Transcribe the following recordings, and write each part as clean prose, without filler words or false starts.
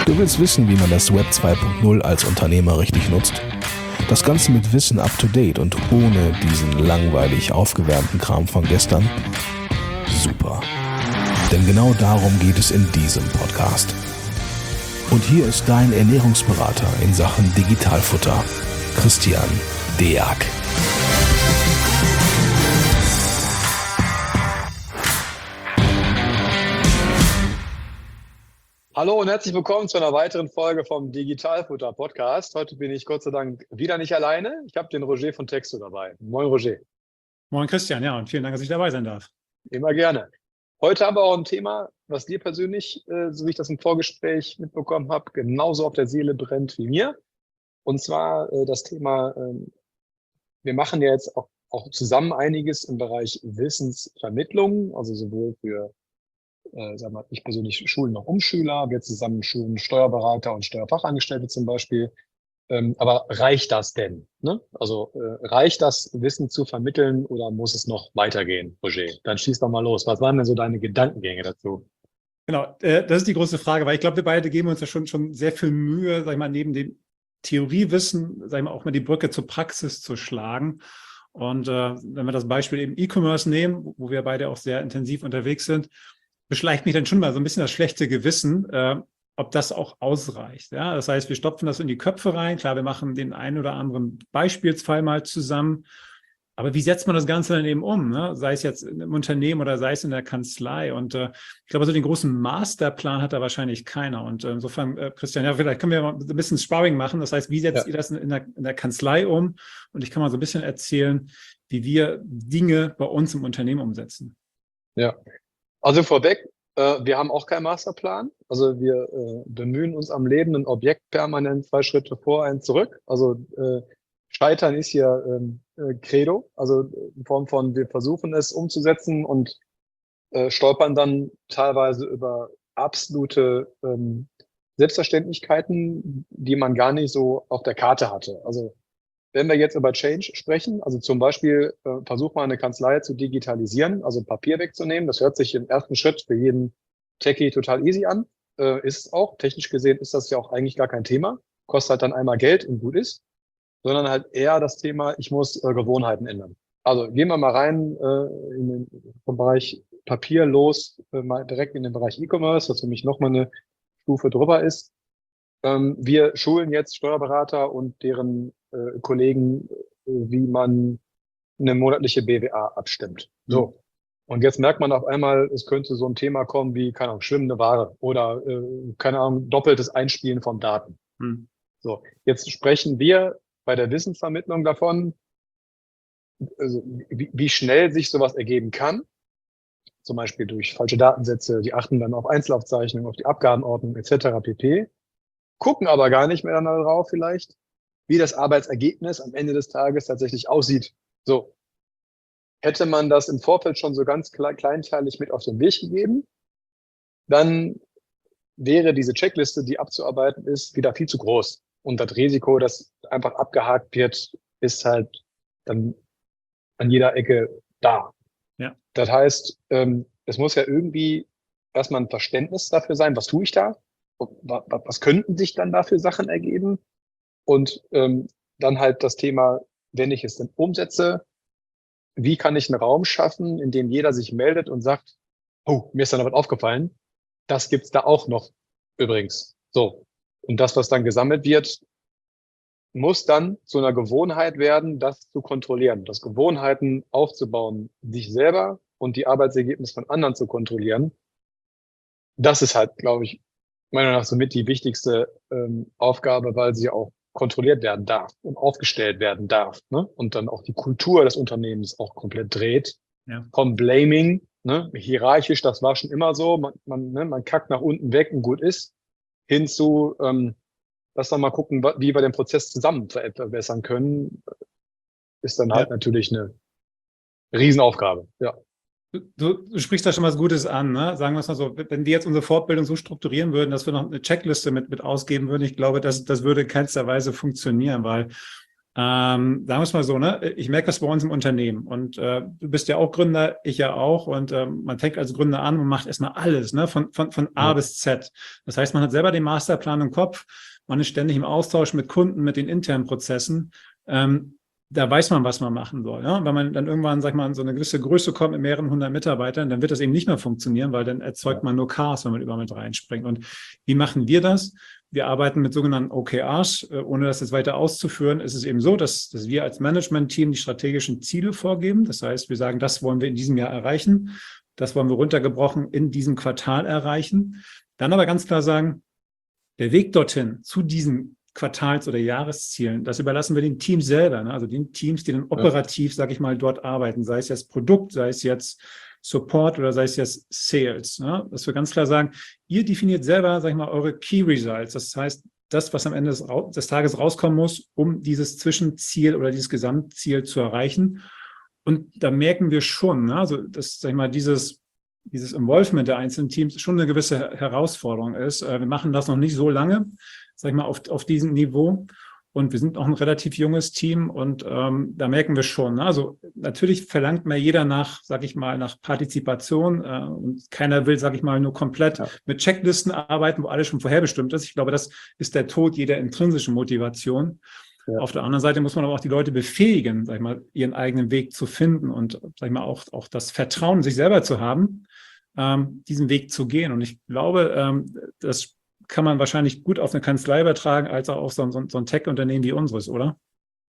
Du willst wissen, wie man das Web 2.0 als Unternehmer richtig nutzt? Das Ganze mit Wissen up to date und ohne diesen langweilig aufgewärmten Kram von gestern? Super. Denn genau darum geht es in diesem Podcast. Und hier ist dein Ernährungsberater in Sachen Digitalfutter, Christian Deak. Hallo und herzlich willkommen zu einer weiteren Folge vom Digitalfutter Podcast. Heute bin ich Gott sei Dank wieder nicht alleine. Ich habe den Roger von Texto dabei. Moin Roger. Moin Christian, ja, und vielen Dank, dass ich dabei sein darf. Immer gerne. Heute haben wir auch ein Thema, was dir persönlich, so wie ich das im Vorgespräch mitbekommen habe, genauso auf der Seele brennt wie mir. Und zwar das Thema, wir machen ja jetzt auch zusammen einiges im Bereich Wissensvermittlung, also sowohl für ich persönlich schulen noch Umschüler, wir zusammen schulen Steuerberater und Steuerfachangestellte zum Beispiel. Aber reicht das denn? Ne? Also reicht das, Wissen zu vermitteln oder muss es noch weitergehen, Roger? Dann schieß doch mal los. Was waren denn so deine Gedankengänge dazu? Genau, das ist die große Frage, weil ich glaube, wir beide geben uns ja schon sehr viel Mühe, sag ich mal, neben dem Theoriewissen, sag ich mal, auch mal die Brücke zur Praxis zu schlagen. Und wenn wir das Beispiel eben E-Commerce nehmen, wo wir beide auch sehr intensiv unterwegs sind, beschleicht mich dann schon mal so ein bisschen das schlechte Gewissen, ob das auch ausreicht. Ja? Das heißt, wir stopfen das in die Köpfe rein. Klar, wir machen den einen oder anderen Beispielsfall mal zusammen. Aber wie setzt man das Ganze dann eben um? Ne? Sei es jetzt im Unternehmen oder sei es in der Kanzlei. Und ich glaube, so den großen Masterplan hat da wahrscheinlich keiner. Und insofern, Christian, ja, vielleicht können wir mal ein bisschen Sparring machen. Das heißt, wie setzt ihr das in der Kanzlei um? Und ich kann mal so ein bisschen erzählen, wie wir Dinge bei uns im Unternehmen umsetzen. Ja. Also vorweg, wir haben auch keinen Masterplan. Also wir bemühen uns am lebenden Objekt permanent 2 Schritte vor, 1 zurück. Also Scheitern ist hier Credo, also in Form von, wir versuchen es umzusetzen und stolpern dann teilweise über absolute Selbstverständlichkeiten, die man gar nicht so auf der Karte hatte. Also wenn wir jetzt über Change sprechen, also zum Beispiel versuch mal eine Kanzlei zu digitalisieren, also Papier wegzunehmen. Das hört sich im ersten Schritt für jeden Techie total easy an. Ist es auch. Technisch gesehen ist das ja auch eigentlich gar kein Thema. Kostet halt dann einmal Geld und gut ist. Sondern halt eher das Thema, ich muss Gewohnheiten ändern. Also gehen wir mal rein vom Bereich Papier los, mal direkt in den Bereich E-Commerce, was für mich nochmal eine Stufe drüber ist. Wir schulen jetzt Steuerberater und deren Kollegen, wie man eine monatliche BWA abstimmt. So. Und jetzt merkt man auf einmal, es könnte so ein Thema kommen wie, keine Ahnung, schwimmende Ware oder, keine Ahnung, doppeltes Einspielen von Daten. So. Jetzt sprechen wir bei der Wissensvermittlung davon, also wie schnell sich sowas ergeben kann. Zum Beispiel durch falsche Datensätze, die achten dann auf Einzelaufzeichnungen, auf die Abgabenordnung etc. pp. Gucken aber gar nicht mehr dann darauf vielleicht, wie das Arbeitsergebnis am Ende des Tages tatsächlich aussieht. So. Hätte man das im Vorfeld schon so ganz kleinteilig mit auf den Weg gegeben, dann wäre diese Checkliste, die abzuarbeiten ist, wieder viel zu groß. Und das Risiko, dass einfach abgehakt wird, ist halt dann an jeder Ecke da. Ja. Das heißt, es muss ja irgendwie erstmal ein Verständnis dafür sein, was tue ich da? Was könnten sich dann da für Sachen ergeben? Und dann halt das Thema, wenn ich es denn umsetze, wie kann ich einen Raum schaffen, in dem jeder sich meldet und sagt, oh, mir ist da noch was aufgefallen. Das gibt's da auch noch übrigens. So. Und das, was dann gesammelt wird, muss dann zu einer Gewohnheit werden, das zu kontrollieren, das Gewohnheiten aufzubauen, sich selber und die Arbeitsergebnisse von anderen zu kontrollieren. Das ist halt, glaube ich, meiner Meinung nach somit die wichtigste Aufgabe, weil sie auch kontrolliert werden darf und aufgestellt werden darf, ne? Und dann auch die Kultur des Unternehmens auch komplett dreht. Ja. Vom Blaming, ne? Hierarchisch, das war schon immer so, man kackt nach unten weg und gut ist, hin zu, lass doch mal gucken, wie wir den Prozess zusammen verbessern können, ist dann halt natürlich eine Riesenaufgabe, ja. Du sprichst da schon was Gutes an, ne? Sagen wir es mal so, wenn wir jetzt unsere Fortbildung so strukturieren würden, dass wir noch eine Checkliste mit ausgeben würden, ich glaube, das würde in keinster Weise funktionieren, weil Sagen wir es mal so, ne? Ich merke das bei uns im Unternehmen und du bist ja auch Gründer, ich ja auch und man fängt als Gründer an und macht erstmal alles, ne? Von A bis Z. Das heißt, man hat selber den Masterplan im Kopf, man ist ständig im Austausch mit Kunden, mit den internen Prozessen. Da weiß man, was man machen soll. Ja? Wenn man dann irgendwann, sag ich mal, in so eine gewisse Größe kommt mit mehreren hundert Mitarbeitern, dann wird das eben nicht mehr funktionieren, weil dann erzeugt man nur Chaos, wenn man überall mit reinspringt. Und wie machen wir das? Wir arbeiten mit sogenannten OKRs. Ohne das jetzt weiter auszuführen, ist es eben so, dass wir als Management-Team die strategischen Ziele vorgeben. Das heißt, wir sagen, das wollen wir in diesem Jahr erreichen. Das wollen wir runtergebrochen in diesem Quartal erreichen. Dann aber ganz klar sagen, der Weg dorthin zu diesen Quartals- oder Jahreszielen, das überlassen wir den Teams selber, ne? Also den Teams, die dann operativ, sage ich mal, dort arbeiten, sei es jetzt Produkt, sei es jetzt Support oder sei es jetzt Sales. Ne? Dass wir ganz klar sagen, ihr definiert selber, sage ich mal, eure Key Results. Das heißt, das, was am Ende des Tages rauskommen muss, um dieses Zwischenziel oder dieses Gesamtziel zu erreichen. Und da merken wir schon, ne? Also dass, sag ich mal, dieses Involvement der einzelnen Teams schon eine gewisse Herausforderung ist. Wir machen das noch nicht so lange, sag ich mal, auf diesem Niveau. Und wir sind auch ein relativ junges Team und da merken wir schon, ne? Also natürlich verlangt mal jeder nach, sag ich mal, nach Partizipation und keiner will, sag ich mal, nur komplett mit Checklisten arbeiten, wo alles schon vorherbestimmt ist. Ich glaube, das ist der Tod jeder intrinsischen Motivation. Ja. Auf der anderen Seite muss man aber auch die Leute befähigen, sag ich mal, ihren eigenen Weg zu finden und, sag ich mal, auch das Vertrauen in sich selber zu haben, diesen Weg zu gehen. Und ich glaube, das kann man wahrscheinlich gut auf eine Kanzlei übertragen, als auch auf so ein Tech-Unternehmen wie unseres, oder?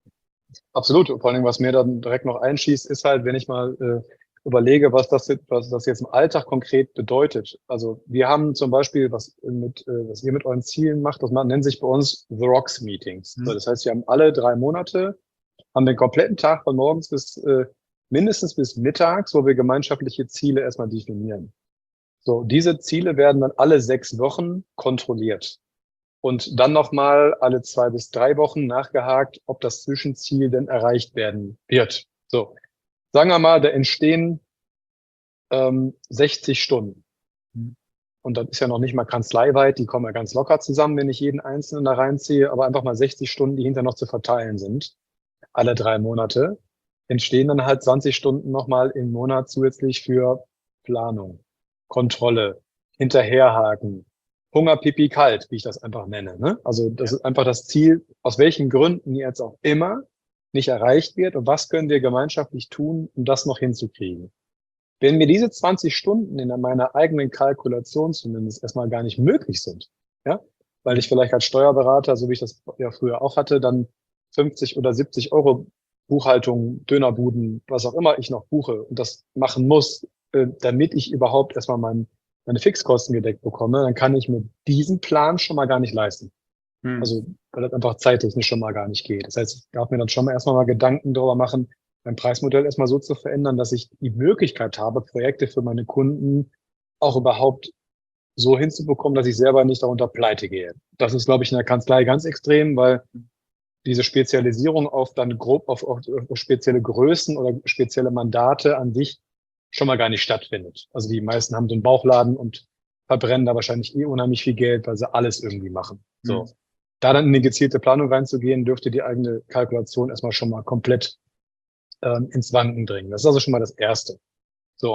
Absolut. Vor allem, was mir dann direkt noch einschießt, ist halt, wenn ich mal überlege, was das jetzt im Alltag konkret bedeutet. Also wir haben zum Beispiel, was ihr mit euren Zielen macht, das nennt sich bei uns The Rocks Meetings. So, das heißt, wir haben alle 3 Monate, haben den kompletten Tag von morgens bis mindestens bis mittags, wo wir gemeinschaftliche Ziele erstmal definieren. So, diese Ziele werden dann alle 6 Wochen kontrolliert. Und dann nochmal alle 2 bis 3 Wochen nachgehakt, ob das Zwischenziel denn erreicht werden wird. So, sagen wir mal, da entstehen 60 Stunden. Und das ist ja noch nicht mal kanzleiweit, die kommen ja ganz locker zusammen, wenn ich jeden Einzelnen da reinziehe, aber einfach mal 60 Stunden, die hinterher noch zu verteilen sind, alle 3 Monate, entstehen dann halt 20 Stunden nochmal im Monat zusätzlich für Planung, Kontrolle, hinterherhaken, Hunger, Pipi, kalt, wie ich das einfach nenne. Ne? Also das ist einfach das Ziel, aus welchen Gründen jetzt auch immer nicht erreicht wird und was können wir gemeinschaftlich tun, um das noch hinzukriegen. Wenn mir diese 20 Stunden in meiner eigenen Kalkulation zumindest erstmal gar nicht möglich sind, ja, weil ich vielleicht als Steuerberater, so wie ich das ja früher auch hatte, dann 50 oder 70 Euro Buchhaltung, Dönerbuden, was auch immer ich noch buche und das machen muss, damit ich überhaupt erstmal meine Fixkosten gedeckt bekomme, dann kann ich mir diesen Plan schon mal gar nicht leisten. Also, weil das einfach zeittechnisch schon mal gar nicht geht. Das heißt, ich darf mir dann schon mal erstmal mal Gedanken darüber machen, mein Preismodell erstmal so zu verändern, dass ich die Möglichkeit habe, Projekte für meine Kunden auch überhaupt so hinzubekommen, dass ich selber nicht darunter pleite gehe. Das ist, glaube ich, in der Kanzlei ganz extrem, weil diese Spezialisierung auf dann grob auf spezielle Größen oder spezielle Mandate an sich schon mal gar nicht stattfindet. Also die meisten haben so einen Bauchladen und verbrennen da wahrscheinlich unheimlich viel Geld, weil sie alles irgendwie machen. So. Da dann in eine gezielte Planung reinzugehen, dürfte die eigene Kalkulation erstmal schon mal komplett ins Wanken bringen. Das ist also schon mal das Erste. So,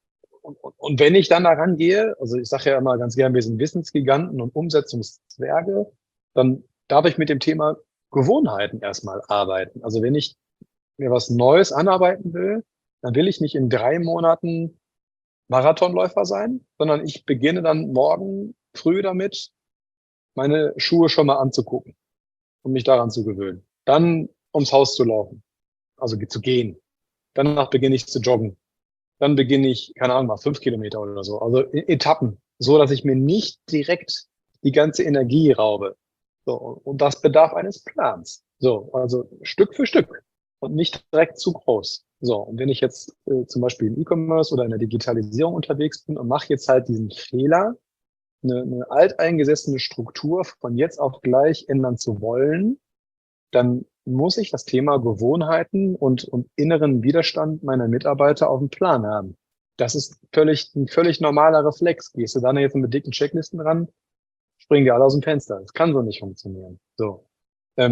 und wenn ich dann da rangehe, also ich sage ja immer ganz gern, wir sind Wissensgiganten und Umsetzungszwerge, dann darf ich mit dem Thema Gewohnheiten erstmal arbeiten. Also wenn ich mir was Neues anarbeiten will, dann will ich nicht in 3 Monaten Marathonläufer sein, sondern ich beginne dann morgen früh damit, meine Schuhe schon mal anzugucken, um mich daran zu gewöhnen. Dann ums Haus zu laufen, also zu gehen. Danach beginne ich zu joggen. Dann beginne ich, keine Ahnung, mal 5 Kilometer oder so. Also in Etappen, so dass ich mir nicht direkt die ganze Energie raube. So, und das bedarf eines Plans. So, also Stück für Stück und nicht direkt zu groß. So, und wenn ich jetzt zum Beispiel im E-Commerce oder in der Digitalisierung unterwegs bin und mache jetzt halt diesen Fehler, eine alteingesessene Struktur von jetzt auf gleich ändern zu wollen, dann muss ich das Thema Gewohnheiten und inneren Widerstand meiner Mitarbeiter auf dem Plan haben. Das ist ein völlig normaler Reflex. Gehst du dann jetzt mit dicken Checklisten ran, springen die alle aus dem Fenster. Das kann so nicht funktionieren. So.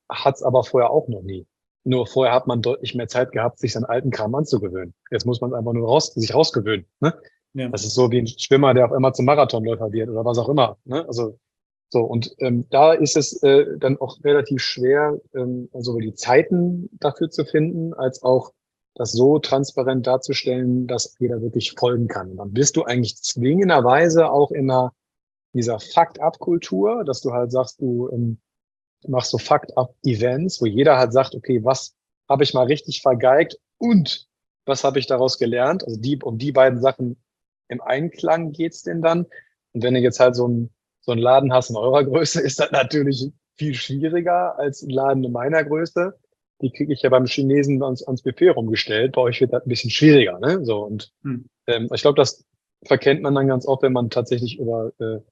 hat es aber vorher auch noch nie. Nur vorher hat man deutlich mehr Zeit gehabt, sich seinen alten Kram anzugewöhnen. Jetzt muss man einfach nur sich rausgewöhnen. Ne? Ja. Das ist so wie ein Schwimmer, der auf einmal zum Marathonläufer wird oder was auch immer. Ne? Also so, und da ist es dann auch relativ schwer, sowohl die Zeiten dafür zu finden, als auch das so transparent darzustellen, dass jeder wirklich folgen kann. Und dann bist du eigentlich zwingenderweise auch in dieser Fakt-Up-Kultur, dass du halt sagst, du machst so Fakt-Up-Events, wo jeder halt sagt, okay, was habe ich mal richtig vergeigt und was habe ich daraus gelernt? Also um die beiden Sachen im Einklang geht's denn dann. Und wenn du jetzt halt so einen Laden hast in eurer Größe, ist das natürlich viel schwieriger als ein Laden in meiner Größe. Die kriege ich ja beim Chinesen ans Buffet rumgestellt. Bei euch wird das ein bisschen schwieriger, ne? So, und ich glaube, das verkennt man dann ganz oft, wenn man tatsächlich über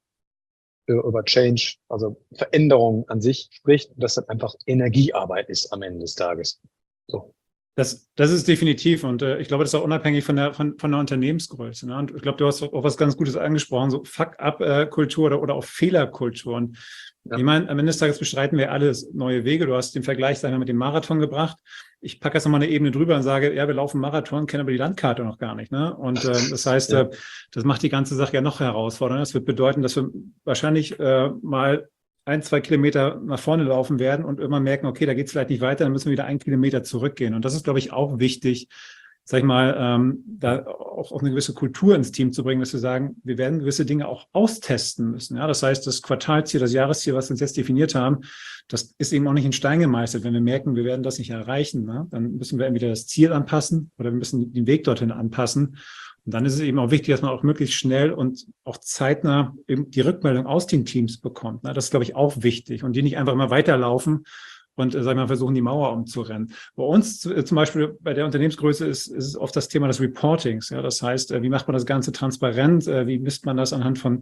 Change, also Veränderung an sich spricht, dass das einfach Energiearbeit ist am Ende des Tages. So. Das ist definitiv, und ich glaube, das ist auch unabhängig von der Unternehmensgröße. Ne? Und ich glaube, du hast auch was ganz Gutes angesprochen, so Fuck-up-Kultur oder auch Fehlerkultur. Und ich meine, am Ende des Tages bestreiten wir alles neue Wege. Du hast den Vergleich, sagen wir, mit dem Marathon gebracht. Ich packe jetzt nochmal eine Ebene drüber und sage, ja, wir laufen Marathon, kennen aber die Landkarte noch gar nicht. Ne? Und das heißt, das macht die ganze Sache ja noch herausfordernder. Das wird bedeuten, dass wir wahrscheinlich mal 1-2 Kilometer nach vorne laufen werden und irgendwann merken, okay, da geht es vielleicht nicht weiter, dann müssen wir wieder 1 Kilometer zurückgehen. Und das ist, glaube ich, auch wichtig, sag ich mal, da auch eine gewisse Kultur ins Team zu bringen, dass wir sagen, wir werden gewisse Dinge auch austesten müssen. Ja, das heißt, das Quartalsziel, das Jahresziel, was wir uns jetzt definiert haben, das ist eben auch nicht in Stein gemeißelt. Wenn wir merken, wir werden das nicht erreichen, ne, dann müssen wir entweder das Ziel anpassen oder wir müssen den Weg dorthin anpassen. Und dann ist es eben auch wichtig, dass man auch möglichst schnell und auch zeitnah eben die Rückmeldung aus den Teams bekommt. Ne? Das ist, glaube ich, auch wichtig. Und die nicht einfach immer weiterlaufen und, sagen wir mal, versuchen, die Mauer umzurennen. Bei uns zum Beispiel bei der Unternehmensgröße ist es oft das Thema des Reportings. Ja? Das heißt, wie macht man das Ganze transparent? Wie misst man das anhand von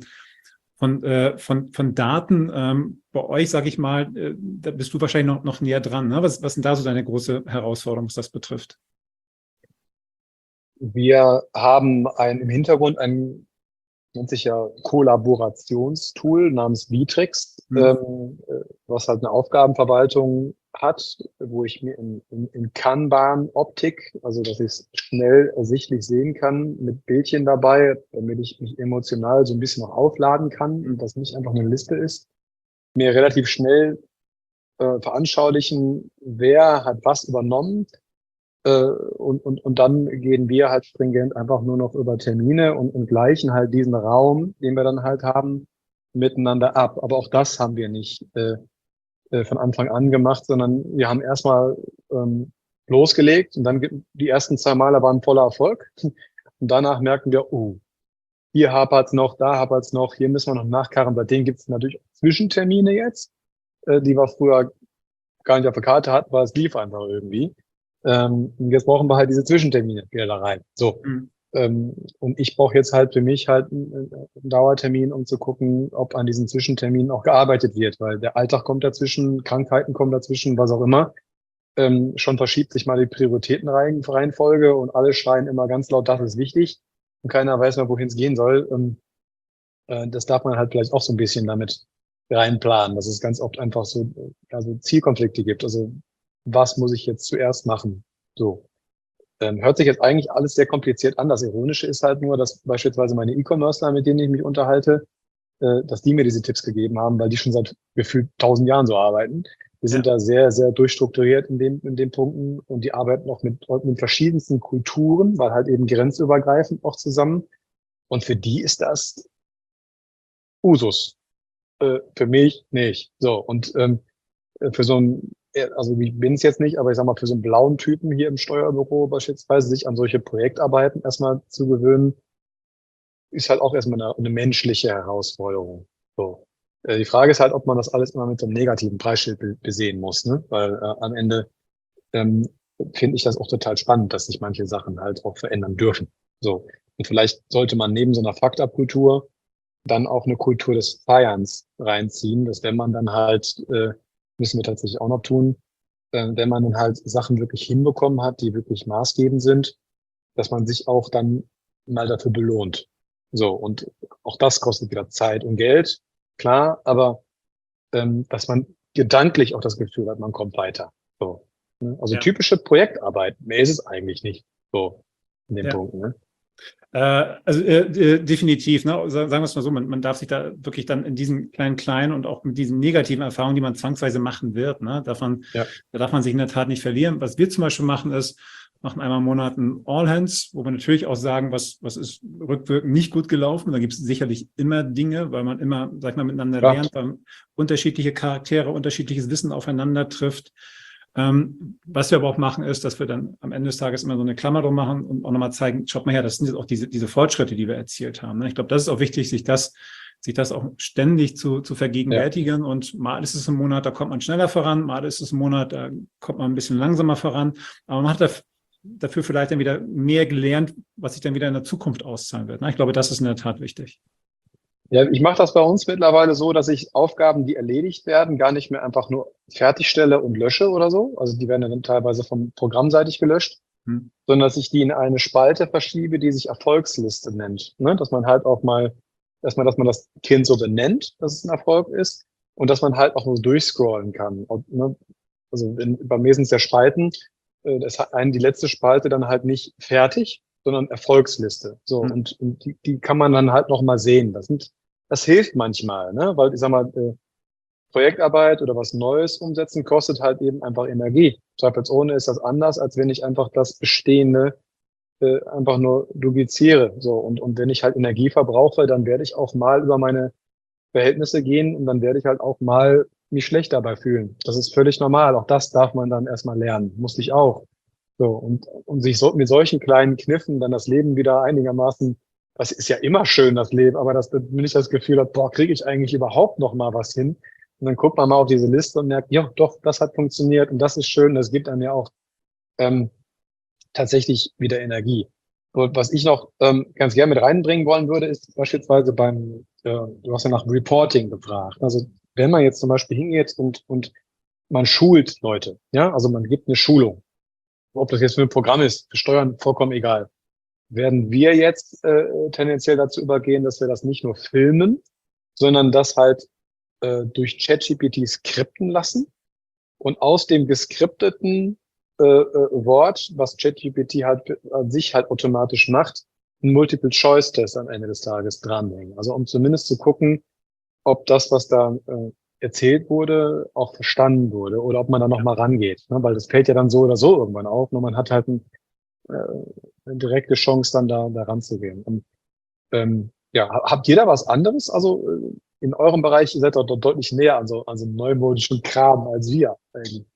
Daten? Bei euch, sage ich mal, da bist du wahrscheinlich noch näher dran. Ne? Was sind da so deine große Herausforderung, was das betrifft? Wir haben im Hintergrund ein, nennt sich ja Kollaborationstool namens Vitrix, was halt eine Aufgabenverwaltung hat, wo ich mir in Kanban-Optik, also dass ich es schnell ersichtlich sehen kann, mit Bildchen dabei, damit ich mich emotional so ein bisschen noch aufladen kann und das nicht einfach eine Liste ist, mir relativ schnell veranschaulichen, wer hat was übernommen. Und dann gehen wir halt stringent einfach nur noch über Termine und gleichen halt diesen Raum, den wir dann halt haben, miteinander ab. Aber auch das haben wir nicht von Anfang an gemacht, sondern wir haben erstmal losgelegt und dann die ersten 2 Male waren voller Erfolg. Und danach merken wir, hier hapert's noch, da hapert's noch, hier müssen wir noch nachkarren. Bei denen gibt's natürlich Zwischentermine jetzt, die wir früher gar nicht auf der Karte hatten, weil es lief einfach irgendwie. Und jetzt brauchen wir halt diese Zwischentermine wieder da rein. So. Und ich brauche jetzt halt für mich halt einen Dauertermin, um zu gucken, ob an diesen Zwischenterminen auch gearbeitet wird, weil der Alltag kommt dazwischen, Krankheiten kommen dazwischen, was auch immer. Schon verschiebt sich mal die Prioritätenreihenfolge und alle schreien immer ganz laut, das ist wichtig. Und keiner weiß mehr, wohin es gehen soll. Das darf man halt vielleicht auch so ein bisschen damit reinplanen, dass es ganz oft einfach so Zielkonflikte gibt. Also was muss ich jetzt zuerst machen? So. Hört sich jetzt eigentlich alles sehr kompliziert an. Das Ironische ist halt nur, dass beispielsweise meine E-Commercer, mit denen ich mich unterhalte, dass die mir diese Tipps gegeben haben, weil die schon seit gefühlt 1000 Jahren so arbeiten. Wir sind da sehr, sehr durchstrukturiert in den Punkten und die arbeiten auch mit verschiedensten Kulturen, weil halt eben grenzübergreifend auch zusammen. Und für die ist das Usus. Für mich nicht. So. Und für so ein, also ich bin es jetzt nicht, aber ich sag mal, für so einen blauen Typen hier im Steuerbüro beispielsweise, sich an solche Projektarbeiten erstmal zu gewöhnen, ist halt auch erstmal eine menschliche Herausforderung. So. Die Frage ist halt, ob man das alles immer mit so einem negativen Preisschild besehen muss, ne? Weil am Ende finde ich das auch total spannend, dass sich manche Sachen halt auch verändern dürfen. So. Und vielleicht sollte man neben so einer Fakt-Up-Kultur dann auch eine Kultur des Feierns reinziehen, dass wenn man dann halt müssen wir tatsächlich auch noch tun, wenn man dann halt Sachen wirklich hinbekommen hat, die wirklich maßgebend sind, dass man sich auch dann mal dafür belohnt. So, und auch das kostet wieder Zeit und Geld, klar, aber dass man gedanklich auch das Gefühl hat, man kommt weiter. So, ne? Also Ja. typische Projektarbeit, mehr ist es eigentlich nicht so in dem Ja. Punkt. Ne? Definitiv, ne? Sagen wir es mal so, man darf sich da wirklich dann in diesen kleinen und auch mit diesen negativen Erfahrungen, die man zwangsweise machen wird, ne? Da darf man sich in der Tat nicht verlieren. Was wir zum Beispiel machen, machen einmal im Monat ein All Hands, wo wir natürlich auch sagen, was ist rückwirkend nicht gut gelaufen. Da gibt es sicherlich immer Dinge, weil man immer, sag ich mal, miteinander lernt, weil unterschiedliche Charaktere, unterschiedliches Wissen aufeinander trifft. Was wir aber auch machen, ist, dass wir dann am Ende des Tages immer so eine Klammer drum machen und auch nochmal zeigen, schaut mal her, das sind jetzt auch diese Fortschritte, die wir erzielt haben. Ne? Ich glaube, das ist auch wichtig, sich das auch ständig zu vergegenwärtigen. Ja. Und mal ist es im Monat, da kommt man schneller voran, mal ist es im Monat, da kommt man ein bisschen langsamer voran. Aber man hat dafür vielleicht dann wieder mehr gelernt, was sich dann wieder in der Zukunft auszahlen wird. Ne? Ich glaube, das ist in der Tat wichtig. Ja, ich mache das bei uns mittlerweile so, dass ich Aufgaben, die erledigt werden, gar nicht mehr einfach nur fertigstelle und lösche oder so. Also die werden dann teilweise vom programmseitig gelöscht, sondern dass ich die in eine Spalte verschiebe, die sich Erfolgsliste nennt. Ne? Dass man halt auch mal, dass man das Kind so benennt, dass es ein Erfolg ist und dass man halt auch nur durchscrollen kann. Und, ne? Also bei mir sind es ja Spalten. Das hat die letzte Spalte dann halt nicht fertig, sondern Erfolgsliste. So, und die kann man dann halt noch mal sehen. Das hilft manchmal, ne? Weil ich sag mal, Projektarbeit oder was Neues umsetzen kostet halt eben einfach Energie. Zweifelsohne ist das anders, als wenn ich einfach das Bestehende einfach nur dupliziere. So, und wenn ich halt Energie verbrauche, dann werde ich auch mal über meine Verhältnisse gehen und dann werde ich halt auch mal mich schlecht dabei fühlen. Das ist völlig normal. Auch das darf man dann erstmal lernen. Musste ich auch. So, und sich so mit solchen kleinen Kniffen dann das Leben wieder einigermaßen, das ist ja immer schön, das Leben, aber wenn ich das Gefühl habe, boah, kriege ich eigentlich überhaupt noch mal was hin? Und dann guckt man mal auf diese Liste und merkt, ja, doch, das hat funktioniert und das ist schön, das gibt einem ja auch tatsächlich wieder Energie. Und was ich noch ganz gerne mit reinbringen wollen würde, ist beispielsweise du hast ja nach Reporting gefragt. Also wenn man jetzt zum Beispiel hingeht und man schult Leute, ja, also man gibt eine Schulung, ob das jetzt für ein Programm ist, für Steuern vollkommen egal, werden wir jetzt tendenziell dazu übergehen, dass wir das nicht nur filmen, sondern das halt durch ChatGPT skripten lassen und aus dem geskripteten Wort, was ChatGPT halt an sich halt automatisch macht, einen Multiple-Choice-Test am Ende des Tages dranhängen. Also um zumindest zu gucken, ob das, was da erzählt wurde, auch verstanden wurde oder ob man da noch mal rangeht. Ne? Weil das fällt ja dann so oder so irgendwann auf. Nur man hat halt eine direkte Chance, dann da ranzugehen. Und ja, habt ihr da was anderes? Also in eurem Bereich, ihr seid doch deutlich näher an so neumodischen Kram als wir eigentlich.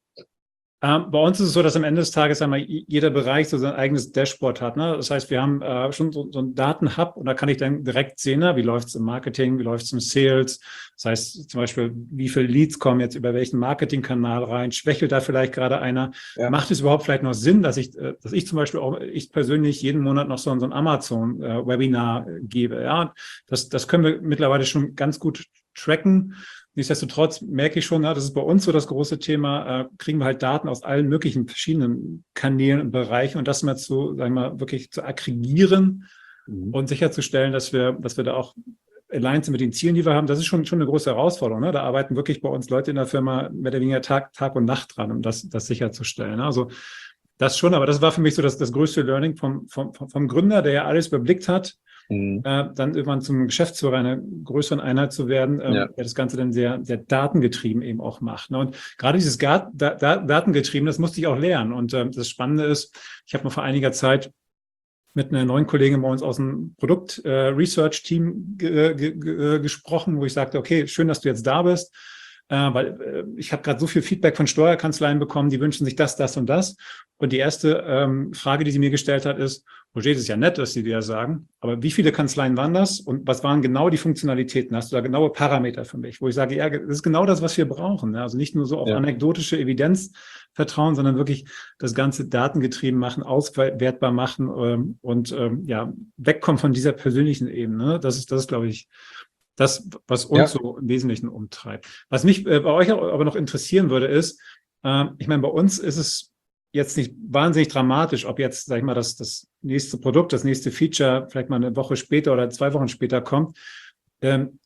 Bei uns ist es so, dass am Ende des Tages einmal jeder Bereich so sein eigenes Dashboard hat. Ne? Das heißt, wir haben schon so einen Datenhub und da kann ich dann direkt sehen, wie läuft es im Marketing, wie läuft es im Sales. Das heißt zum Beispiel, wie viele Leads kommen jetzt über welchen Marketingkanal rein, schwächelt da vielleicht gerade einer. Ja. Macht es überhaupt vielleicht noch Sinn, dass ich zum Beispiel auch, ich persönlich jeden Monat noch so ein Amazon-Webinar gebe. Ja? Das können wir mittlerweile schon ganz gut tracken. Nichtsdestotrotz merke ich schon, das ist bei uns so das große Thema, kriegen wir halt Daten aus allen möglichen verschiedenen Kanälen und Bereichen und das mal wirklich zu aggregieren und sicherzustellen, dass wir da auch aligned sind mit den Zielen, die wir haben. Das ist schon eine große Herausforderung. Ne? Da arbeiten wirklich bei uns Leute in der Firma mehr oder weniger Tag und Nacht dran, um das sicherzustellen. Also das schon, aber das war für mich so das größte Learning vom Gründer, der ja alles überblickt hat, dann irgendwann zum Geschäftsführer einer größeren Einheit zu werden, der das Ganze dann sehr, sehr datengetrieben eben auch macht. Ne? Und gerade dieses Datengetrieben, das musste ich auch lernen. Und das Spannende ist, ich habe mal vor einiger Zeit mit einer neuen Kollegin bei uns aus dem Produkt-Research-Team gesprochen, wo ich sagte, okay, schön, dass du jetzt da bist, weil ich habe gerade so viel Feedback von Steuerkanzleien bekommen, die wünschen sich das und das. Und die erste Frage, die sie mir gestellt hat, ist, Roger, das ist ja nett, dass Sie dir das sagen, aber wie viele Kanzleien waren das und was waren genau die Funktionalitäten? Hast du da genaue Parameter für mich? Wo ich sage, ja, das ist genau das, was wir brauchen. Ne? Also nicht nur so auf anekdotische Evidenz vertrauen, sondern wirklich das Ganze datengetrieben machen, auswertbar machen und wegkommen von dieser persönlichen Ebene. Ne? Das ist, glaube ich, das, was uns so im Wesentlichen umtreibt. Was mich bei euch aber noch interessieren würde, ist, ich meine, bei uns ist es jetzt nicht wahnsinnig dramatisch, ob jetzt, sag ich mal, das nächste Produkt, das nächste Feature vielleicht mal eine Woche später oder 2 Wochen später kommt.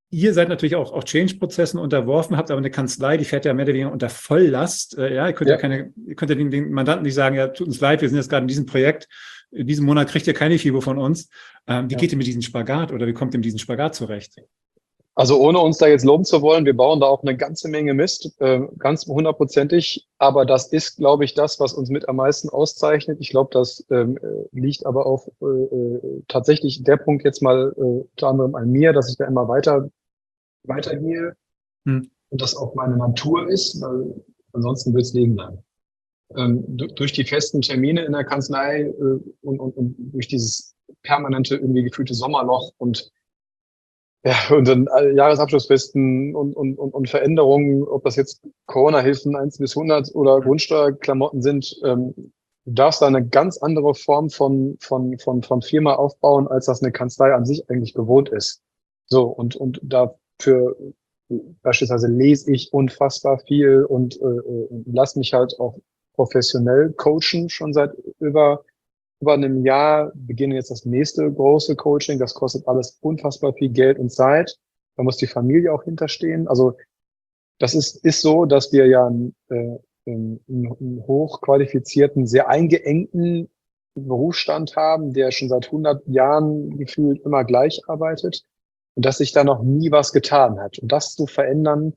ihr seid natürlich auch Change-Prozessen unterworfen, habt aber eine Kanzlei, die fährt ja mehr oder weniger unter Volllast. Ihr könnt ihr könnt ja den Mandanten nicht sagen, ja, tut uns leid, wir sind jetzt gerade in diesem Projekt, in diesem Monat kriegt ihr keine FIBO von uns. Wie geht ihr mit diesem Spagat oder wie kommt ihr mit diesem Spagat zurecht? Also ohne uns da jetzt loben zu wollen, wir bauen da auch eine ganze Menge Mist, ganz hundertprozentig. Aber das ist, glaube ich, das, was uns mit am meisten auszeichnet. Ich glaube, das liegt aber auch tatsächlich der Punkt jetzt mal unter anderem an mir, dass ich da immer weitergehe und das auch meine Natur ist, weil ansonsten wird es liegen bleiben. Durch die festen Termine in der Kanzlei und durch dieses permanente irgendwie gefühlte Sommerloch und dann Jahresabschlussfesten und Veränderungen, ob das jetzt Corona-Hilfen 1 bis 100 oder Grundsteuerklamotten sind, du darfst da eine ganz andere Form von Firma aufbauen, als das eine Kanzlei an sich eigentlich gewohnt ist. So, und dafür beispielsweise lese ich unfassbar viel und lass mich halt auch professionell coachen, schon seit über einem Jahr, beginne jetzt das nächste große Coaching. Das kostet alles unfassbar viel Geld und Zeit. Da muss die Familie auch hinterstehen. Also das ist so, dass wir ja einen hochqualifizierten, sehr eingeengten Berufsstand haben, der schon seit 100 Jahren gefühlt immer gleich arbeitet und dass sich da noch nie was getan hat. Und das zu verändern,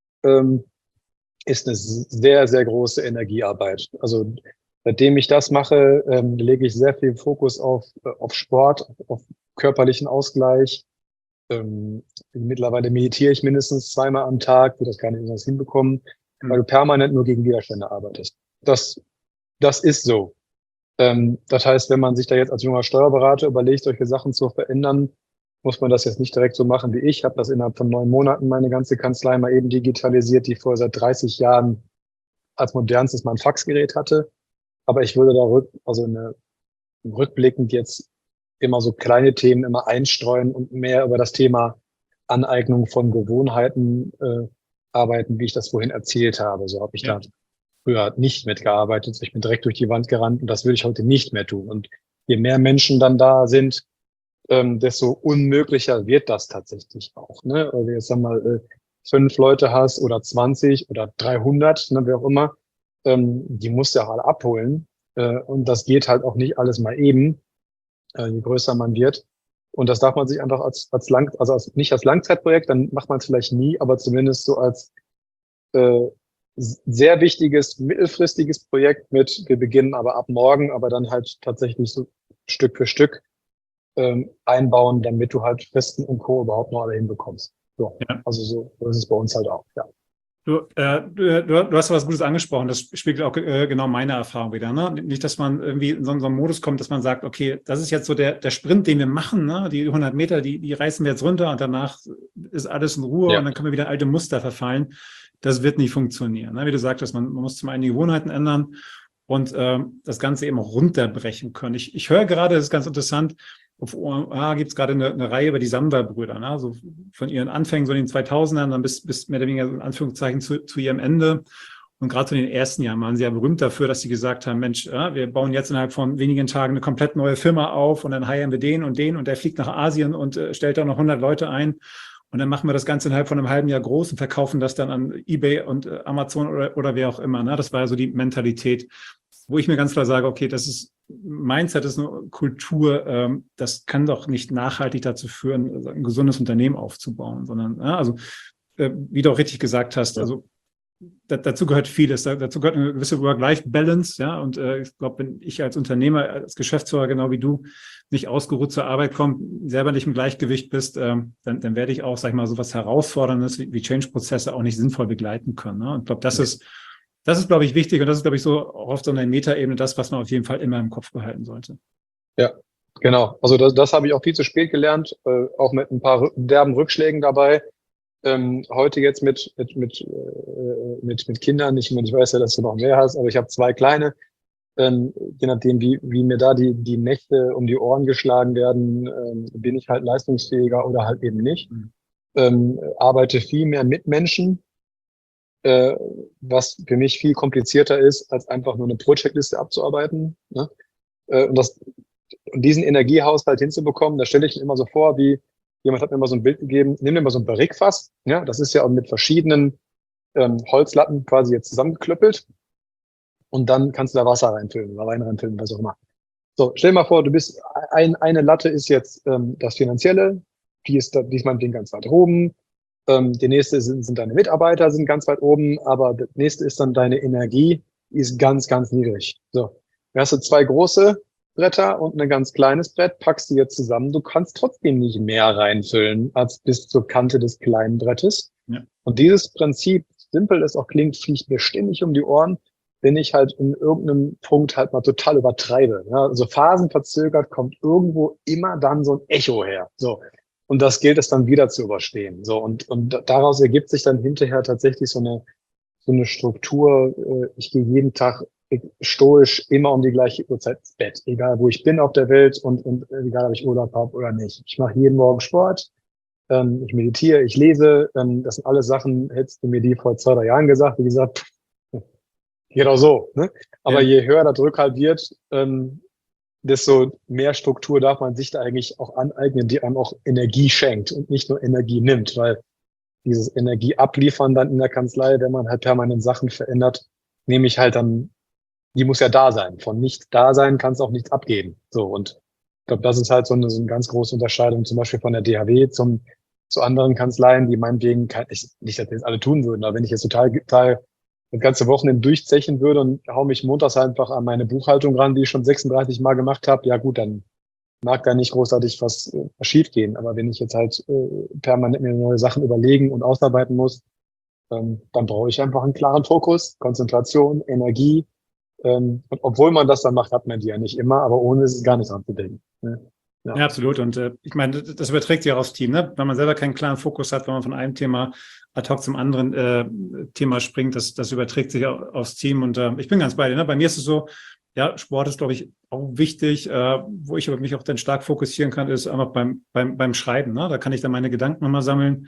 ist eine sehr, sehr große Energiearbeit. Also seitdem ich das mache, lege ich sehr viel Fokus auf Sport, auf körperlichen Ausgleich. Mittlerweile meditiere ich mindestens 2-mal am Tag, will das gar nicht anders hinbekommen, weil du permanent nur gegen Widerstände arbeitest. Das ist so. Das heißt, wenn man sich da jetzt als junger Steuerberater überlegt, solche Sachen zu verändern, muss man das jetzt nicht direkt so machen wie ich. Ich habe das innerhalb von 9 Monaten meine ganze Kanzlei mal eben digitalisiert, die vorher seit 30 Jahren als modernstes mal ein Faxgerät hatte. Aber ich würde da rückblickend jetzt immer so kleine Themen immer einstreuen und mehr über das Thema Aneignung von Gewohnheiten arbeiten, wie ich das vorhin erzählt habe. So habe ich da früher nicht mitgearbeitet. Ich bin direkt durch die Wand gerannt und das würde ich heute nicht mehr tun. Und je mehr Menschen dann da sind, desto unmöglicher wird das tatsächlich auch. Ne? Also jetzt sagen wir mal 5 Leute hast oder 20 oder 300, ne, wer auch immer, die musst du ja auch alle abholen. Und das geht halt auch nicht alles mal eben, je größer man wird. Und das darf man sich einfach nicht als Langzeitprojekt, dann macht man es vielleicht nie, aber zumindest so als sehr wichtiges, mittelfristiges Projekt mit, wir beginnen aber ab morgen, aber dann halt tatsächlich so Stück für Stück einbauen, damit du halt Fristen und Co. überhaupt noch alle hinbekommst. So, also so ist es bei uns halt auch, ja. Du hast was Gutes angesprochen, das spiegelt auch genau meine Erfahrung wieder. Ne? Nicht, dass man irgendwie in so einen Modus kommt, dass man sagt, okay, das ist jetzt so der Sprint, den wir machen, ne? Die 100 Meter, die reißen wir jetzt runter und danach ist alles in Ruhe und dann können wir wieder in alte Muster verfallen. Das wird nicht funktionieren. Ne? Wie du sagtest, man muss zum einen die Gewohnheiten ändern und das Ganze eben auch runterbrechen können. Ich höre gerade, das ist ganz interessant, auf OMA gibt es gerade eine Reihe über die Samwer-Brüder, ne? So von ihren Anfängen so in den 2000ern dann bis mehr oder weniger in Anführungszeichen zu ihrem Ende. Und gerade so in den ersten Jahren waren sie ja berühmt dafür, dass sie gesagt haben, Mensch, wir bauen jetzt innerhalb von wenigen Tagen eine komplett neue Firma auf und dann heiern wir den und der fliegt nach Asien und stellt da noch 100 Leute ein. Und dann machen wir das Ganze innerhalb von einem halben Jahr groß und verkaufen das dann an eBay und Amazon oder wer auch immer. Ne? Das war ja so die Mentalität, wo ich mir ganz klar sage, okay, das ist Mindset, ist eine Kultur, das kann doch nicht nachhaltig dazu führen, ein gesundes Unternehmen aufzubauen, sondern, also wie du auch richtig gesagt hast, also dazu gehört vieles, dazu gehört eine gewisse Work-Life-Balance, ja, und ich glaube, wenn ich als Unternehmer, als Geschäftsführer, genau wie du, nicht ausgeruht zur Arbeit komme, selber nicht im Gleichgewicht bist, dann werde ich auch, sag ich mal, sowas Herausforderndes wie Change-Prozesse auch nicht sinnvoll begleiten können. Ne? Und ich glaube, das ist, glaube ich, wichtig und das ist, glaube ich, so auch auf so einer Metaebene das, was man auf jeden Fall immer im Kopf behalten sollte. Ja, genau. Also das habe ich auch viel zu spät gelernt, auch mit ein paar derben Rückschlägen dabei. Heute jetzt mit Kindern, ich weiß ja, dass du noch mehr hast, aber ich habe 2 kleine. Je nachdem, wie mir da die Nächte um die Ohren geschlagen werden, bin ich halt leistungsfähiger oder halt eben nicht. Arbeite viel mehr mit Menschen, was für mich viel komplizierter ist, als einfach nur eine Pro-Checkliste abzuarbeiten. Ne? Und diesen Energiehaushalt hinzubekommen, da stelle ich mir immer so vor, wie jemand hat mir mal so ein Bild gegeben, nimm dir mal so ein Barrikfass, ja, das ist ja auch mit verschiedenen Holzlatten quasi jetzt zusammengeklöppelt und dann kannst du da Wasser reinfüllen oder Wein reinfüllen, was auch immer. So, stell dir mal vor, du bist, eine Latte ist jetzt das Finanzielle, die ist meinetwegen ganz weit oben, die nächste sind deine Mitarbeiter, sind ganz weit oben, aber das nächste ist dann deine Energie, die ist ganz, ganz niedrig. So, da hast du zwei große Bretter und ein ganz kleines Brett, packst die jetzt zusammen. Du kannst trotzdem nicht mehr reinfüllen als bis zur Kante des kleinen Brettes. Ja. Und dieses Prinzip, simpel es auch klingt, fliegt mir ständig um die Ohren, wenn ich halt in irgendeinem Punkt halt mal total übertreibe. Ja, also phasenverzögert kommt irgendwo immer dann so ein Echo her. So. Und das gilt es dann wieder zu überstehen. So. Und daraus ergibt sich dann hinterher tatsächlich so eine Struktur. Ich gehe jeden Tag stoisch immer um die gleiche Uhrzeit ins Bett. Egal, wo ich bin auf der Welt und egal, ob ich Urlaub habe oder nicht. Ich mache jeden Morgen Sport. Ich meditiere, ich lese. Das sind alles Sachen, hättest du mir die vor 2, 3 Jahren gesagt, wie gesagt, geht auch so. Ne? Aber je höher der Druck halt wird, desto mehr Struktur darf man sich da eigentlich auch aneignen, die einem auch Energie schenkt und nicht nur Energie nimmt, weil dieses Energie abliefern dann in der Kanzlei, wenn man halt permanent Sachen verändert, nehme ich halt dann, die muss ja da sein. Von nicht da sein kannst du auch nichts abgeben. So, und ich glaube, das ist halt so eine ganz große Unterscheidung, zum Beispiel von der DHW zu anderen Kanzleien, die meinetwegen, nicht, dass wir das alle tun würden, aber wenn ich jetzt total das ganze Wochenende durchzechen würde und hau mich montags einfach an meine Buchhaltung ran, die ich schon 36 Mal gemacht habe, ja gut, dann mag da nicht großartig was schief gehen. Aber wenn ich jetzt halt permanent mir neue Sachen überlegen und ausarbeiten muss, dann brauche ich einfach einen klaren Fokus, Konzentration, Energie. Und obwohl man das dann macht, hat man die ja nicht immer, aber ohne ist es gar nicht dran zu denken. Ne? Ja, absolut. Und ich meine, das überträgt sich auch aufs Team, ne? Wenn man selber keinen klaren Fokus hat, wenn man von einem Thema ad hoc zum anderen Thema springt, das überträgt sich aufs Team. Und ich bin ganz bei dir. Ne? Bei mir ist es so, ja, Sport ist, glaube ich, auch wichtig. Wo ich aber mich auch dann stark fokussieren kann, ist einfach beim Schreiben. Ne? Da kann ich dann meine Gedanken nochmal sammeln.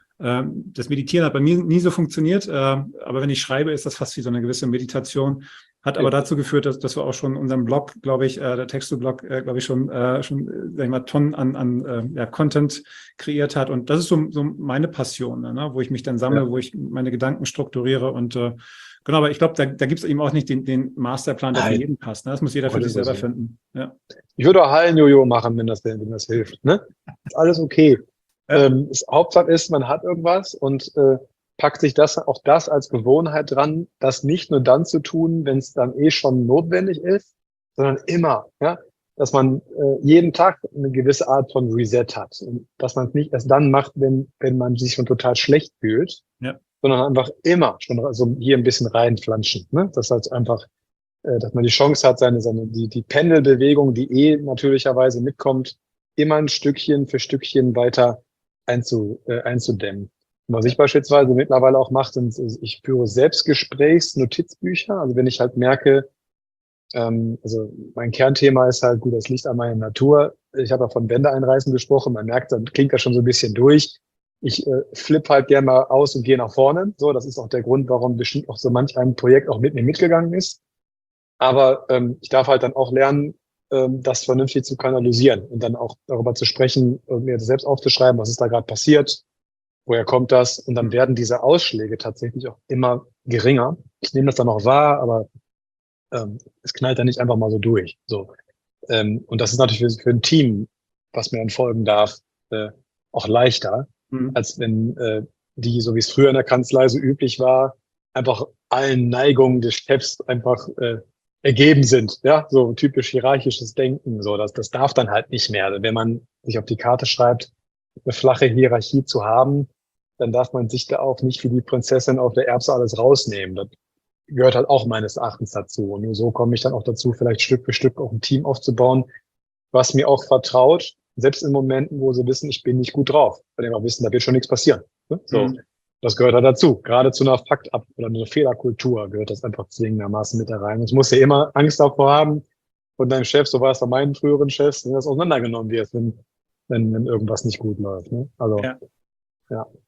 Das Meditieren hat bei mir nie so funktioniert. Aber wenn ich schreibe, ist das fast wie so eine gewisse Meditation. Hat aber dazu geführt, dass wir auch schon unseren Blog, glaube ich, der Texto-Blog, glaube ich, schon sag ich mal, Tonnen an Content kreiert hat. Und das ist so meine Passion, ne? Wo ich mich dann sammle, wo ich meine Gedanken strukturiere. Und genau, aber ich glaube, da gibt es eben auch nicht den Masterplan, der für jeden passt. Ne? Das muss jeder für sich selber finden. Ja. Ich würde auch Hallen-Jojo machen, wenn das hilft. Ne? Ist alles okay. Ja. Hauptsache ist, man hat irgendwas und packt sich das als Gewohnheit dran, das nicht nur dann zu tun, wenn es dann schon notwendig ist, sondern immer, ja, dass man jeden Tag eine gewisse Art von Reset hat und dass man es nicht erst dann macht, wenn man sich schon total schlecht fühlt, sondern einfach immer schon also hier ein bisschen reinflanschen, ne? Das heißt einfach, dass man die Chance hat, die Pendelbewegung, die natürlicherweise mitkommt, immer ein Stückchen für Stückchen weiter einzudämmen. Was ich beispielsweise mittlerweile auch mache, ich führe Selbstgesprächs-Notizbücher. Also wenn ich halt merke, also mein Kernthema ist halt gut, das Licht an meiner Natur. Ich habe ja von Wände einreißen gesprochen. Man merkt, dann klingt das schon so ein bisschen durch. Ich flippe halt gerne mal aus und gehe nach vorne. So, das ist auch der Grund, warum bestimmt auch so manch ein Projekt auch mit mir mitgegangen ist. Aber ich darf halt dann auch lernen, das vernünftig zu kanalisieren und dann auch darüber zu sprechen und mir das selbst aufzuschreiben, was ist da gerade passiert. Woher kommt das? Und dann werden diese Ausschläge tatsächlich auch immer geringer. Ich nehme das dann auch wahr, aber es knallt dann nicht einfach mal so durch. So. Und das ist natürlich für ein Team, was mir dann folgen darf, auch leichter, als wenn die, so wie es früher in der Kanzlei so üblich war, einfach allen Neigungen des Chefs einfach ergeben sind. Ja, so typisch hierarchisches Denken. So, das darf dann halt nicht mehr. Wenn man sich auf die Karte schreibt, eine flache Hierarchie zu haben, dann darf man sich da auch nicht wie die Prinzessin auf der Erbse alles rausnehmen. Das gehört halt auch meines Erachtens dazu. Und nur so komme ich dann auch dazu, vielleicht Stück für Stück auch ein Team aufzubauen, was mir auch vertraut, selbst in Momenten, wo sie wissen, ich bin nicht gut drauf. Weil die auch wissen, da wird schon nichts passieren. So, das gehört halt dazu. Gerade zu einer Fakt-Ab- oder einer Fehlerkultur gehört das einfach zwingendermaßen mit da rein. Es muss ja immer Angst davor haben, von deinem Chef, so war es bei meinen früheren Chefs, wenn das auseinandergenommen wird, wenn irgendwas nicht gut läuft. Ne? Also, ja.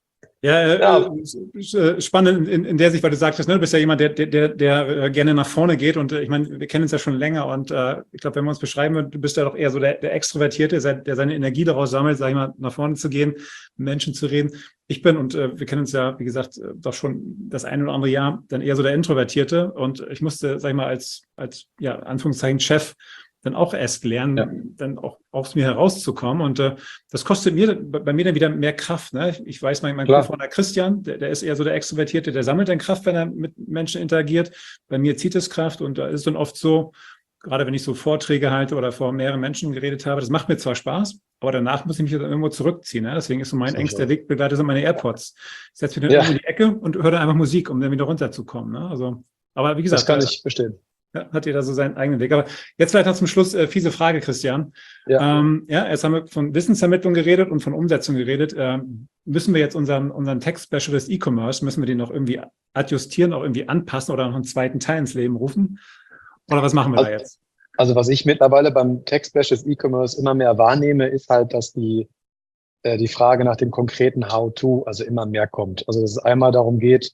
Ja, spannend in der Sicht, weil du sagtest, ne, du bist ja jemand, der gerne nach vorne geht und ich meine, wir kennen uns ja schon länger und ich glaube, wenn wir uns beschreiben würden, du bist ja doch eher so der Extrovertierte, der seine Energie daraus sammelt, sag ich mal, nach vorne zu gehen, mit Menschen zu reden. Ich bin, und wir kennen uns ja, wie gesagt, doch schon das ein oder andere Jahr, dann eher so der Introvertierte und ich musste, sag ich mal, als ja, Anführungszeichen Chef dann auch erst lernen, dann auch aus mir herauszukommen. Und das kostet bei mir dann wieder mehr Kraft. Ne? Ich weiß, mein Co-Founder Christian, der ist eher so der Extrovertierte, der sammelt dann Kraft, wenn er mit Menschen interagiert. Bei mir zieht es Kraft und da ist es dann oft so, gerade wenn ich so Vorträge halte oder vor mehreren Menschen geredet habe, das macht mir zwar Spaß, aber danach muss ich mich dann irgendwo zurückziehen. Ne? Deswegen ist so mein engster Wegbegleiter sind meine AirPods. Ich setze mich dann irgendwo in die Ecke und höre dann einfach Musik, um dann wieder runterzukommen. Ne? Also, aber wie gesagt, das kann ich verstehen. Ja, hat jeder so seinen eigenen Weg. Aber jetzt vielleicht noch zum Schluss fiese Frage, Christian. Ja. Jetzt haben wir von Wissensvermittlung geredet und von Umsetzung geredet. Müssen wir jetzt unseren Tech-Specialist E-Commerce, müssen wir den noch irgendwie adjustieren, auch irgendwie anpassen oder noch einen zweiten Teil ins Leben rufen? Oder was machen wir da jetzt? Also was ich mittlerweile beim Tech-Specialist E-Commerce immer mehr wahrnehme, ist halt, dass die Frage nach dem konkreten How-to also immer mehr kommt. Also dass es einmal darum geht,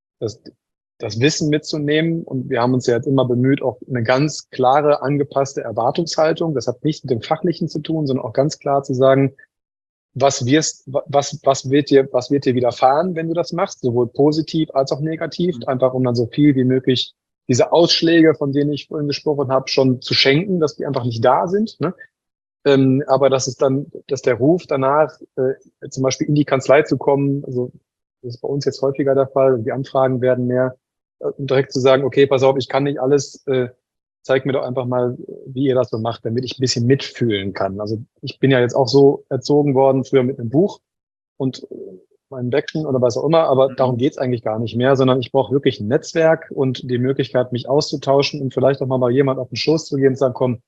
das Wissen mitzunehmen. Und wir haben uns ja jetzt immer bemüht, auch eine ganz klare, angepasste Erwartungshaltung. Das hat nicht mit dem Fachlichen zu tun, sondern auch ganz klar zu sagen, was wird dir widerfahren, wenn du das machst, sowohl positiv als auch negativ, einfach um dann so viel wie möglich diese Ausschläge, von denen ich vorhin gesprochen habe, schon zu schenken, dass die einfach nicht da sind, ne? Aber dass der Ruf danach, zum Beispiel in die Kanzlei zu kommen, also das ist bei uns jetzt häufiger der Fall, die Anfragen werden mehr, direkt zu sagen, okay, pass auf, ich kann nicht alles, zeig mir doch einfach mal, wie ihr das so macht, damit ich ein bisschen mitfühlen kann. Also ich bin ja jetzt auch so erzogen worden, früher mit einem Buch und meinem Backend oder was auch immer, aber darum geht's eigentlich gar nicht mehr, sondern ich brauche wirklich ein Netzwerk und die Möglichkeit, mich auszutauschen und vielleicht auch mal jemand auf den Schoß zu gehen und sagen, komm,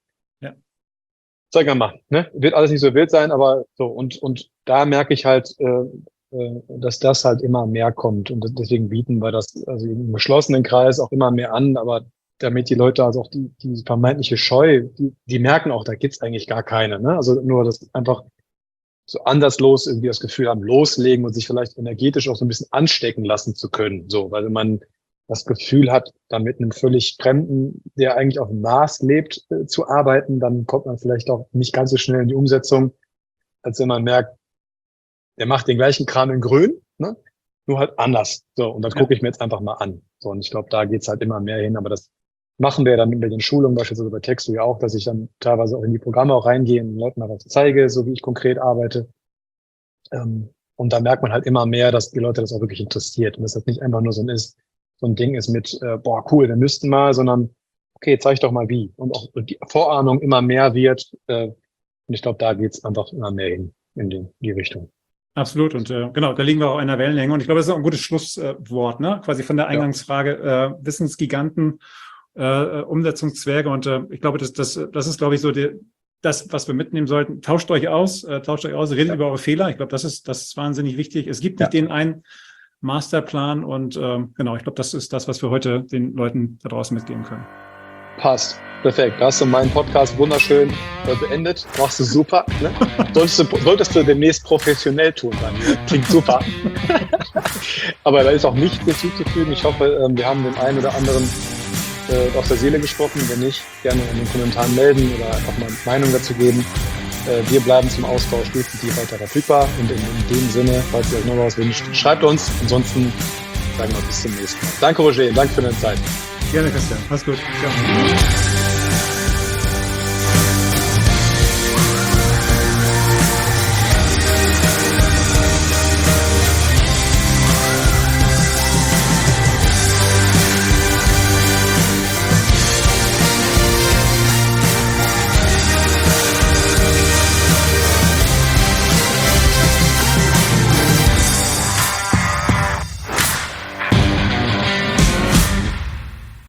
zeig mal, ne? Wird alles nicht so wild sein, aber so, und da merke ich halt, dass das halt immer mehr kommt und deswegen bieten wir das also im geschlossenen Kreis auch immer mehr an, aber damit die Leute also auch die vermeintliche Scheu, die merken auch, da gibt's eigentlich gar keine, ne? Also nur das einfach so anderslos irgendwie das Gefühl haben, loslegen und sich vielleicht energetisch auch so ein bisschen anstecken lassen zu können, so, weil man das Gefühl hat, da mit einem völlig Fremden, der eigentlich auf dem Mars lebt, zu arbeiten, dann kommt man vielleicht auch nicht ganz so schnell in die Umsetzung, als wenn man merkt, der macht den gleichen Kram in Grün, ne? Nur halt anders. So, und das gucke ich mir jetzt einfach mal an. So, und ich glaube, da geht's halt immer mehr hin. Aber das machen wir dann mit den Schulungen, beispielsweise bei Texto ja auch, dass ich dann teilweise auch in die Programme auch reingehe und den Leuten mal was zeige, so wie ich konkret arbeite. Und da merkt man halt immer mehr, dass die Leute das auch wirklich interessiert. Und dass das nicht einfach nur so ein Ding ist mit, boah, cool, wir müssten mal, sondern, okay, zeig doch mal wie. Und auch die Vorahnung immer mehr wird. Und ich glaube, da geht's einfach immer mehr hin in die Richtung. Absolut. Und genau, da liegen wir auch in einer Wellenlänge. Und ich glaube, das ist auch ein gutes Schlusswort, ne? Quasi von der Eingangsfrage, Wissensgiganten, Umsetzungszwerge. Und ich glaube, das ist, glaube ich, so das, was wir mitnehmen sollten. Tauscht euch aus, redet über eure Fehler. Ich glaube, das ist wahnsinnig wichtig. Es gibt nicht den einen Masterplan und genau, ich glaube, das ist das, was wir heute den Leuten da draußen mitgeben können. Passt. Perfekt. Da hast du meinen Podcast wunderschön beendet. Machst du super. Ne? Solltest du demnächst professionell tun dann. Klingt super. Aber da ist auch nichts hinzuzufügen. Ich hoffe, wir haben den einen oder anderen aus der Seele gesprochen. Wenn nicht, gerne in den Kommentaren melden oder einfach mal eine Meinung dazu geben. Wir bleiben zum Austausch definitiv weiter verfügbar. Und in dem Sinne, falls ihr euch noch was wünscht, schreibt uns. Ansonsten sagen wir bis zum nächsten Mal. Danke, Roger. Danke für deine Zeit. Gerne, Christian. Mach's gut. Ciao.